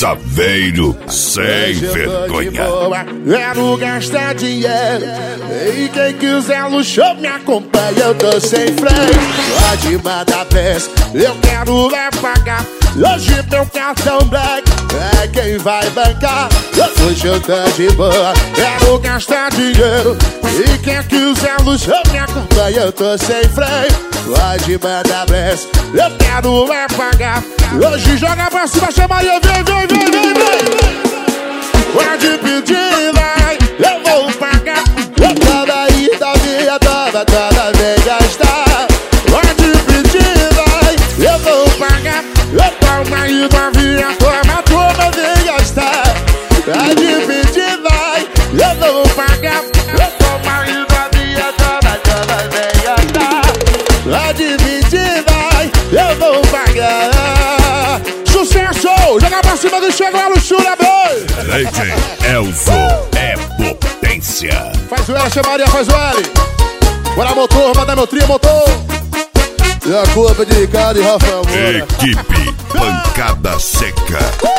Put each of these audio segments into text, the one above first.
Saveiro sem vergonha. Quero gastar dinheiro e quem quiser luxo me acompanha, eu tô sem freio. Pode mandar preço, eu quero pagar. Hoje meu cartão black é quem vai bancar. Hoje eu tô de boa, quero gastar dinheiro e quem quiser luxo me acompanha, eu tô sem freio. Pode mandar preço, eu quero pagar. Hoje joga pra cima, chama aí, vem, vem, vem, vem, vem. Pode pedir, vai, eu vou pagar. Eu tava aí, tava, vem gastar. Pode pedir, vai, eu vou pagar. Eu tava aí, novinha, toma, vem gastar. Pode pedir, vai, eu vou pagar. Eu tava aí, novinha, toma, vem gastar. Pode pedir, vai, eu vou pagar. Sucesso! Joga pra cima do chego, a luxúria, boi! DJ Elzo é potência. Faz o L, chamaria, faz o L. Bora, motor, manda meu trio, motor. E a culpa de Ricardo e Rafael Moura. Equipe Pancada Seca.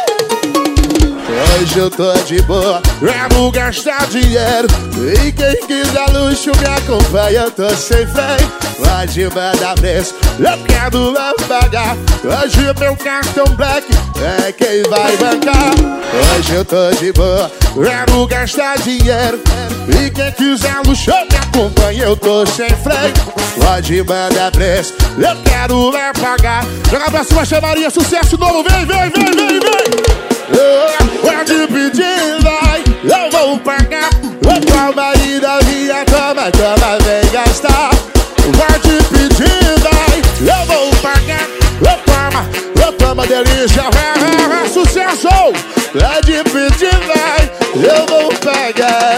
Hoje eu tô de boa, quero gastar dinheiro e quem quiser luxo me acompanha, eu tô sem freio. Pode mandar preço, eu quero pagar. Hoje meu cartão black é quem vai bancar. Hoje eu tô de boa, quero gastar dinheiro e quem quiser luxo me acompanha, eu tô sem freio. Pode mandar preço, eu quero pagar. Joga pra cima, chamaria, sucesso novo, vem, vem, vem, vem, vem. Pode pedir, vai, eu vou pagar. Toma aí da minha toma, vem gastar. Pode pedir, vai, eu vou pagar. Toma, delícia, vai, sucesso. Pode pedir, vai, eu vou pagar.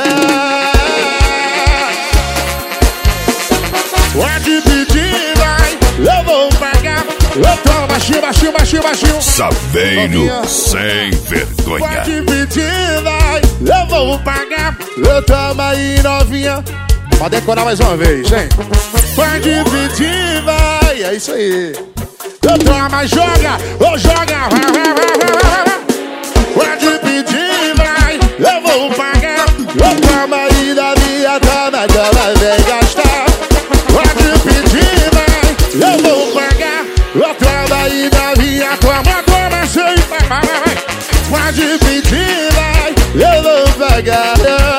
Pode pedir, vai, eu vou pagar. Toma, baixinho. Saveiro sem vergonha. Pode pedir, vai, eu vou pagar. Toma aí, novinha. Pode decorar mais uma vez, hein? Pode pedir, vai, é isso aí. Toma, joga, joga, vai. Pode pedir, vai, eu vou pagar. Toma aí, da minha toma, vem gastar. Pode pedir, vai, eu vou pagar. Toma aí, da minha toma, sem vai. Pode pedir, vai, eu vou pagar.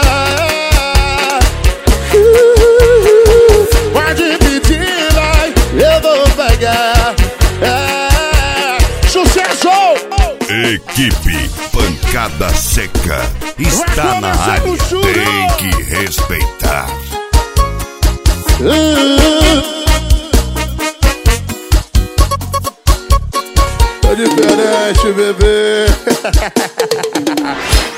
Pode pedir, vai, eu vou pagar. Sucesso! Equipe Pancada Seca está na área, tem que respeitar. Tá diferente, bebê.